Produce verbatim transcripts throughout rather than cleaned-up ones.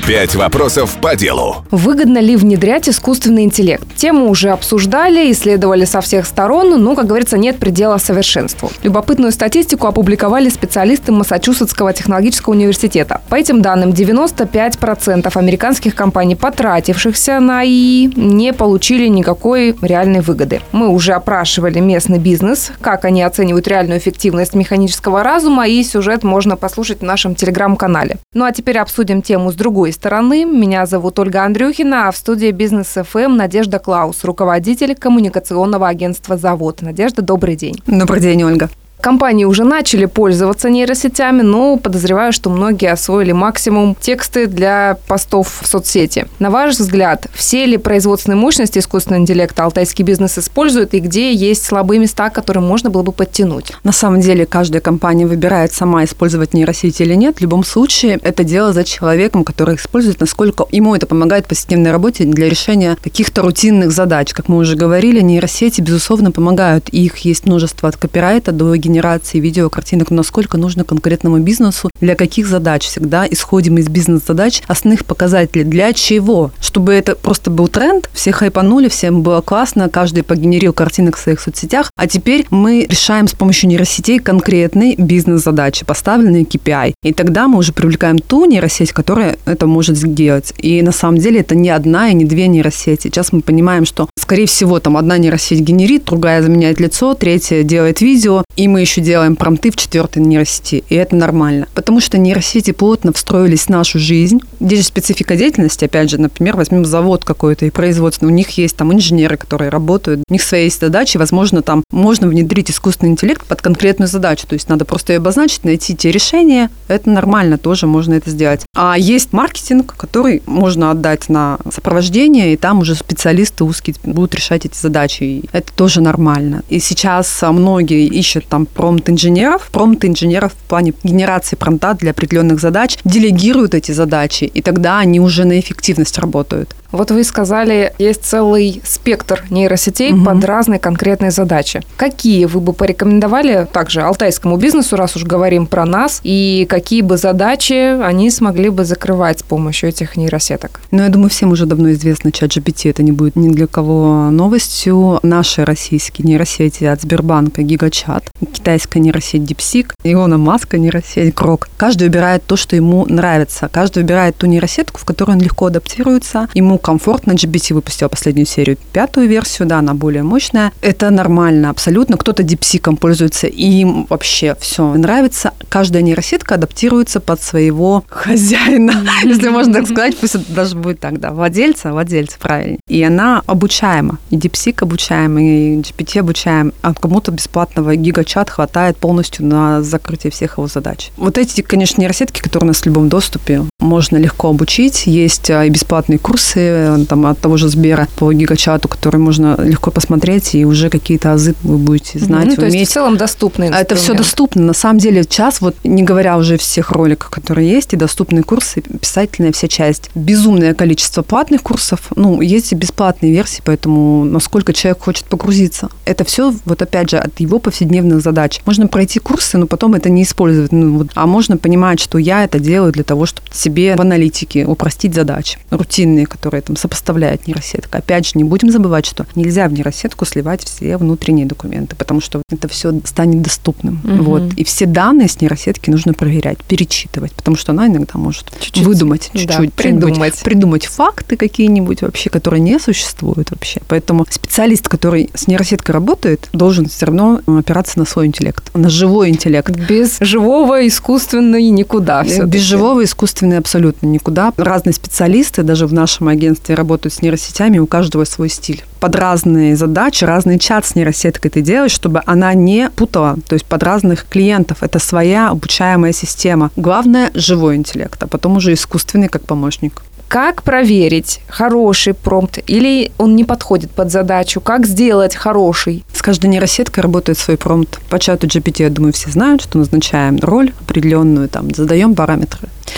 Пять вопросов по делу. Выгодно ли внедрять искусственный интеллект? Тему уже обсуждали, исследовали со всех сторон, но, как говорится, нет предела совершенству. Любопытную статистику опубликовали специалисты Массачусетского технологического университета. По этим данным, девяносто пять процентов американских компаний, потратившихся на ИИ, не получили никакой реальной выгоды. Мы уже опрашивали местный бизнес, как они оценивают реальную эффективность механического разума, и сюжет можно послушать в нашем телеграм-канале. Ну а теперь обсудим тему с другой стороны. Меня зовут Ольга Андрюхина, а в студии Бизнес эф эм Надежда Клаус, руководитель коммуникационного агентства «Завод». Надежда, добрый день. Добрый день, Ольга. Компании уже начали пользоваться нейросетями, но подозреваю, что многие освоили максимум тексты для постов в соцсети. На ваш взгляд, все ли производственные мощности искусственного интеллекта алтайский бизнес использует и где есть слабые места, которые можно было бы подтянуть? На самом деле, каждая компания выбирает сама, использовать нейросети или нет. В любом случае, это дело за человеком, который использует, насколько ему это помогает в повседневной работе для решения каких-то рутинных задач. Как мы уже говорили, нейросети, безусловно, помогают. И их есть множество от копирайта до генерации видео, картинок, но насколько нужно конкретному бизнесу, для каких задач. Всегда исходим из бизнес-задач, основных показателей. Для чего? Чтобы это просто был тренд, все хайпанули, всем было классно, каждый погенерил картинок в своих соцсетях, а теперь мы решаем с помощью нейросетей конкретные бизнес-задачи, поставленные кей пи ай. И тогда мы уже привлекаем ту нейросеть, которая это может сделать. И на самом деле это не одна и не две нейросети. Сейчас мы понимаем, что, скорее всего, там одна нейросеть генерит, другая заменяет лицо, третья делает видео, и мы еще делаем промпты в четвертой нейросети, и это нормально. Потому что нейросети плотно встроились в нашу жизнь. Здесь же специфика деятельности, опять же, например, возьмем завод какой-то и производственный, у них есть там инженеры, которые работают, у них свои есть задачи, возможно, там можно внедрить искусственный интеллект под конкретную задачу, то есть надо просто ее обозначить, найти те решения, это нормально, тоже можно это сделать. А есть маркетинг, который можно отдать на сопровождение, и там уже специалисты узкие будут решать эти задачи, и это тоже нормально. И сейчас многие ищут там промпт-инженеров, промпт-инженеров в плане генерации промпта для определенных задач, делегируют эти задачи, и тогда они уже на эффективность работают. Вот вы сказали, есть целый спектр нейросетей угу. под разные конкретные задачи. Какие вы бы порекомендовали также алтайскому бизнесу, раз уж говорим про нас, и какие бы задачи они смогли бы закрывать с помощью этих нейросеток? Ну, я думаю, всем уже давно известно, чат джи пи ти, это не будет ни для кого новостью. Наши российские нейросети от Сбербанка GigaChat, китайская нейросеть DeepSeek, Илона Маска нейросеть Grok. Каждый выбирает то, что ему нравится. Каждый выбирает ту нейросетку, в которой он легко адаптируется, ему комфортно. джи пи ти выпустила последнюю серию, пятую версию, да, она более мощная. Это нормально, абсолютно. Кто-то DeepSeek'ом пользуется, и им вообще все нравится. Каждая нейросетка адаптируется под своего хозяина, если можно так сказать. Пусть это даже будет так, да, владельца, владельца, правильно. И она обучаема. И DeepSeek обучаем, и джи пи ти обучаем. А кому-то бесплатного GigaChat хватает полностью на закрытие всех его задач. Вот эти, конечно, нейросетки, которые у нас в любом доступе, можно легко обучить. Есть и бесплатные курсы, там, от того же Сбера по GigaChat'у, который можно легко посмотреть, и уже какие-то азы вы будете знать, ну, уметь. То есть в целом доступный инструмент. Это все доступно. На самом деле сейчас, вот не говоря уже о всех роликах, которые есть, и доступные курсы, писательная вся часть. Безумное количество платных курсов, ну, есть и бесплатные версии, поэтому насколько человек хочет погрузиться. Это все, вот опять же, от его повседневных задач. Можно пройти курсы, но потом это не использовать. Ну, вот, а можно понимать, что я это делаю для того, чтобы себе в аналитике упростить задачи рутинные, которые там сопоставляет нейросетка. Опять же, не будем забывать, что нельзя в нейросетку сливать все внутренние документы, потому что это все станет доступным. Угу. Вот. И все данные с нейросетки нужно проверять, перечитывать, потому что она иногда может чуть-чуть выдумать, чуть-чуть, да, придумать. придумать факты какие-нибудь вообще, которые не существуют вообще. Поэтому специалист, который с нейросеткой работает, должен все равно опираться на свой интеллект, на живой интеллект. Без живого искусственного никуда. Все-таки. Без живого искусственного абсолютно никуда. Разные специалисты, даже в нашем агентстве работают с нейросетями, у каждого свой стиль. Под разные задачи, разный чат с нейросеткой ты делаешь, чтобы она не путала, то есть под разных клиентов. Это своя обучаемая система. Главное – живой интеллект, а потом уже искусственный как помощник. Как проверить, хороший промпт или он не подходит под задачу? Как сделать хороший? С каждой нейросеткой работает свой промпт. По чату джи пи ти, я думаю, все знают, что назначаем роль определенную, там, задаем параметры.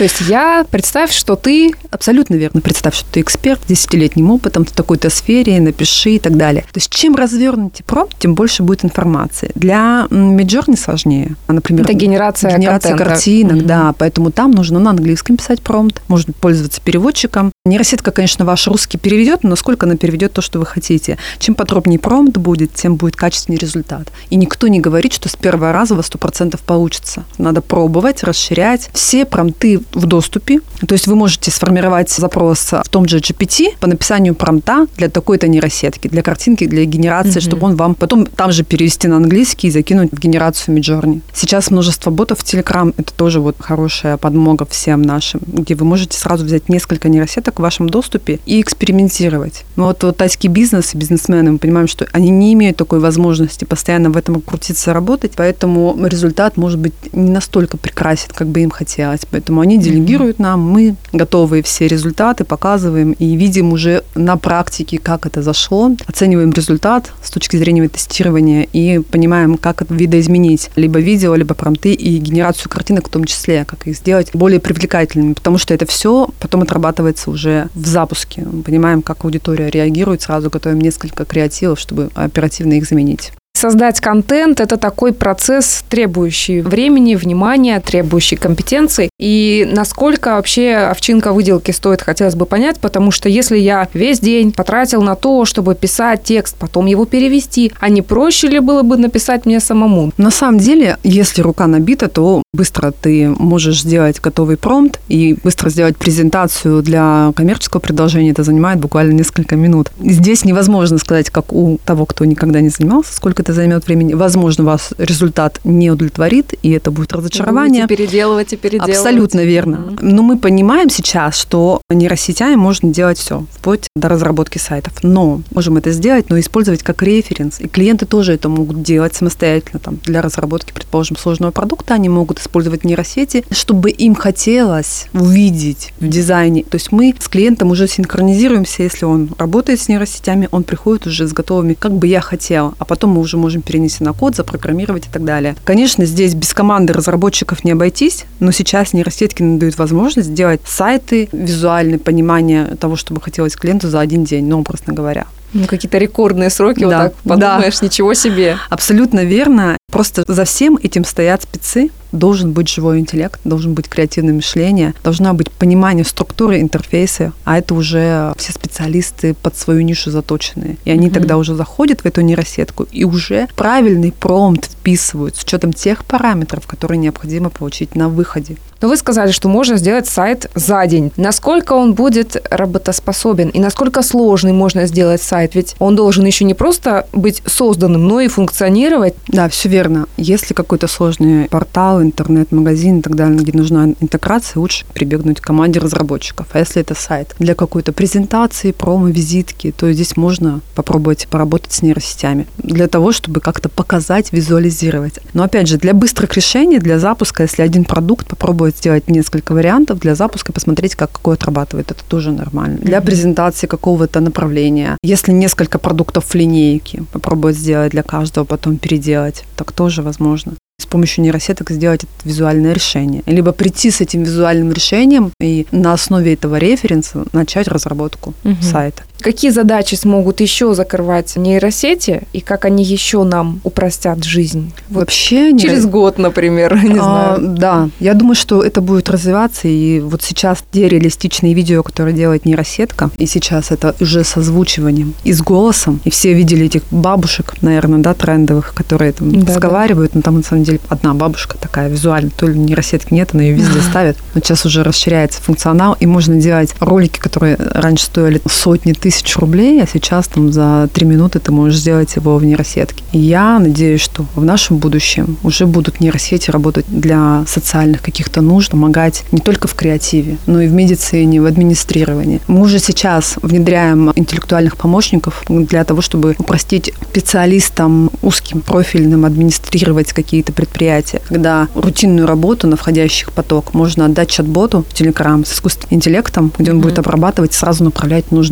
То есть я, представь, что ты... Абсолютно верно. Представь, что ты эксперт с десятилетним опытом в такой-то сфере, напиши и так далее. То есть чем развернутее промпт, тем больше будет информации. Для Midjourney сложнее. Например, это генерация, генерация контента. картинок, Mm-hmm. да. Поэтому там нужно на английском писать промпт, можно пользоваться переводчиком. Нейросетка, конечно, ваш русский переведет, но насколько она переведет то, что вы хотите. Чем подробнее промпт будет, тем будет качественнее результат. И никто не говорит, что с первого раза во сто процентов получится. Надо пробовать, расширять. Все промпты в доступе. То есть вы можете сформировать запрос в том же джи пи ти по написанию промпта для такой-то нейросетки, для картинки, для генерации, mm-hmm. чтобы он вам потом там же перевести на английский и закинуть в генерацию Midjourney. Сейчас множество ботов в Telegram. Это тоже вот хорошая подмога всем нашим, где вы можете сразу взять несколько нейросеток в вашем доступе и экспериментировать. Но вот, вот тайский бизнес и бизнесмены, мы понимаем, что они не имеют такой возможности постоянно в этом крутиться, работать, поэтому результат может быть не настолько прекрасен, как бы им хотелось. Поэтому они делегируют mm-hmm. нам, мы готовые все результаты показываем и видим уже на практике, как это зашло, оцениваем результат с точки зрения тестирования и понимаем, как это видоизменить либо видео, либо промпты и генерацию картинок в том числе, как их сделать более привлекательными, потому что это все потом отрабатывается уже в запуске. Мы понимаем, как аудитория реагирует, сразу готовим несколько креативов, чтобы оперативно их заменить. Создать контент – это такой процесс, требующий времени, внимания, требующий компетенций. И насколько вообще овчинка выделки стоит, хотелось бы понять, потому что если я весь день потратил на то, чтобы писать текст, потом его перевести, а не проще ли было бы написать мне самому? На самом деле, если рука набита, то быстро ты можешь сделать готовый промпт и быстро сделать презентацию для коммерческого предложения. Это занимает буквально несколько минут. Здесь невозможно сказать, как у того, кто никогда не занимался, сколько это займет времени. Возможно, вас результат не удовлетворит, и это будет разочарование. Будете переделывать и переделывать. Абсолютно верно. Mm-hmm. Но мы понимаем сейчас, что нейросетями можно делать все, вплоть до разработки сайтов. Но можем это сделать, но использовать как референс. И клиенты тоже это могут делать самостоятельно. Там, для разработки, предположим, сложного продукта они могут использовать нейросети, чтобы им хотелось увидеть в дизайне. То есть мы с клиентом уже синхронизируемся. Если он работает с нейросетями, он приходит уже с готовыми, как бы я хотела, а потом мы уже можем перенести на код, запрограммировать и так далее. Конечно, здесь без команды разработчиков не обойтись, но сейчас нейросетки нам дают возможность сделать сайты, визуальное понимание того, что бы хотелось клиенту за один день, ну, образно говоря. Ну, какие-то рекордные сроки, да, вот так подумаешь, да. Ничего себе. Абсолютно верно. Просто за всем этим стоят спецы. Должен быть живой интеллект, должен быть креативное мышление, должна быть понимание структуры интерфейса, а это уже все специалисты под свою нишу заточенные. И они mm-hmm. тогда уже заходят в эту нейросетку и уже правильный промпт вписывают с учетом тех параметров, которые необходимо получить на выходе. Но вы сказали, что можно сделать сайт за день. Насколько он будет работоспособен и насколько сложный можно сделать сайт? Ведь он должен еще не просто быть созданным, но и функционировать. Да, все верно. Если какой-то сложный портал, интернет-магазин и так далее, где нужна интеграция, лучше прибегнуть к команде разработчиков. А если это сайт для какой-то презентации, промо-визитки, то здесь можно попробовать поработать с нейросетями для того, чтобы как-то показать, визуализировать. Но опять же, для быстрых решений, для запуска, если один продукт, попробовать сделать несколько вариантов для запуска, посмотреть, как какой отрабатывает. Это тоже нормально. Для mm-hmm. презентации какого-то направления. Если несколько продуктов в линейке, попробовать сделать для каждого, потом переделать. Так тоже возможно. С помощью нейросеток сделать это визуальное решение. Либо прийти с этим визуальным решением и на основе этого референса начать разработку угу. сайта. Какие задачи смогут еще закрывать нейросети и как они еще нам упростят жизнь? Вот вообще через нейро... год, например, не а, знаю. Да, я думаю, что это будет развиваться. И вот сейчас те реалистичные видео, которые делает нейросетка, и сейчас это уже с озвучиванием и с голосом. И все видели этих бабушек, наверное, да, трендовых, которые там да, разговаривают, да. Но там на самом деле одна бабушка такая визуально, то ли нейросетки нет, она ее везде ставит. Но сейчас уже расширяется функционал, и можно делать ролики, которые раньше стоили сотни тысяч рублей, а сейчас там за три минуты ты можешь сделать его в нейросетке. И я надеюсь, что в нашем будущем уже будут нейросети работать для социальных каких-то нужд, помогать не только в креативе, но и в медицине, в администрировании. Мы уже сейчас внедряем интеллектуальных помощников для того, чтобы упростить специалистам узким профильным администрировать какие-то предприятия, когда рутинную работу на входящих поток можно отдать чат-боту в Telegram с искусственным интеллектом, где он mm-hmm. будет обрабатывать и сразу направлять в нужный отдел.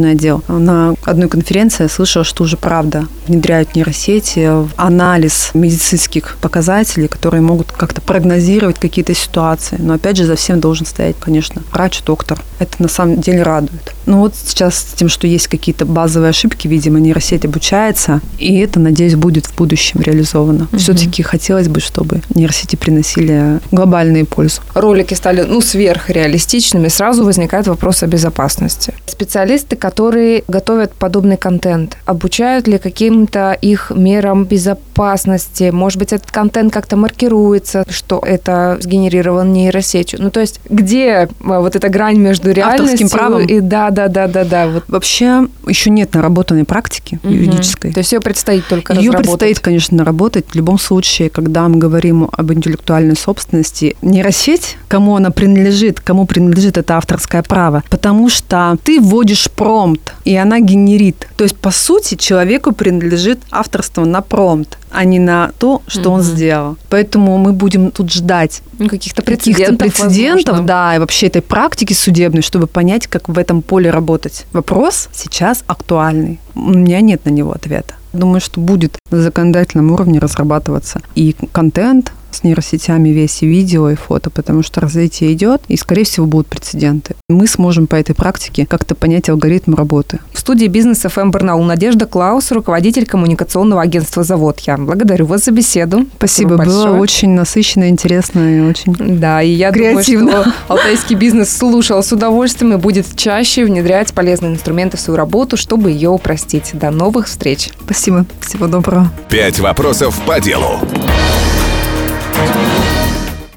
на одной конференции я слышала, что уже правда внедряют нейросети в анализ медицинских показателей, которые могут как-то прогнозировать какие-то ситуации. Но опять же за всем должен стоять, конечно, врач, доктор. Это на самом деле радует. Но вот сейчас с тем, что есть какие-то базовые ошибки, видимо, нейросеть обучается, и это, надеюсь, будет в будущем реализовано. Угу. Все-таки хотелось бы, чтобы нейросети приносили глобальную пользу. Ролики стали, ну, сверхреалистичными, сразу возникает вопрос о безопасности. Специалисты, которые готовят подобный контент, обучают ли каким-то их мерам безопасности? Может быть, этот контент как-то маркируется, что это сгенерирован нейросетью? Ну, то есть, где вот эта грань между реальностью авторским правом? И да, да, да, да, да. Вот. Вообще еще нет наработанной практики угу. юридической. То есть ее предстоит только ее разработать? Ее предстоит, конечно, наработать. В любом случае, когда мы говорим об интеллектуальной собственности, нейросеть, кому она принадлежит, кому принадлежит это авторское право, потому что ты вводишь промпт, и она генерит. То есть, по сути, человеку принадлежит авторство на промпт, а не на то, что угу. он сделал. Поэтому мы будем тут ждать ну, каких-то прецедентов, каких-то прецедентов да, и вообще этой практики судебной, чтобы понять, как в этом поле работать. Вопрос сейчас актуальный. У меня нет на него ответа. Думаю, что будет на законодательном уровне разрабатываться и контент с нейросетями весь, и видео, и фото, потому что развитие идет, и, скорее всего, будут прецеденты. Мы сможем по этой практике как-то понять алгоритм работы. В студии «Бизнес эф эм» Барнаул Надежда Клаус, руководитель коммуникационного агентства «Завод». Я благодарю вас за беседу. Спасибо, Спасибо было очень насыщенно, интересно и очень да, и я креативно. Думаю, что алтайский бизнес слушал с удовольствием и будет чаще внедрять полезные инструменты в свою работу, чтобы ее упростить. До новых встреч. Спасибо. Всего доброго. Пять вопросов по делу.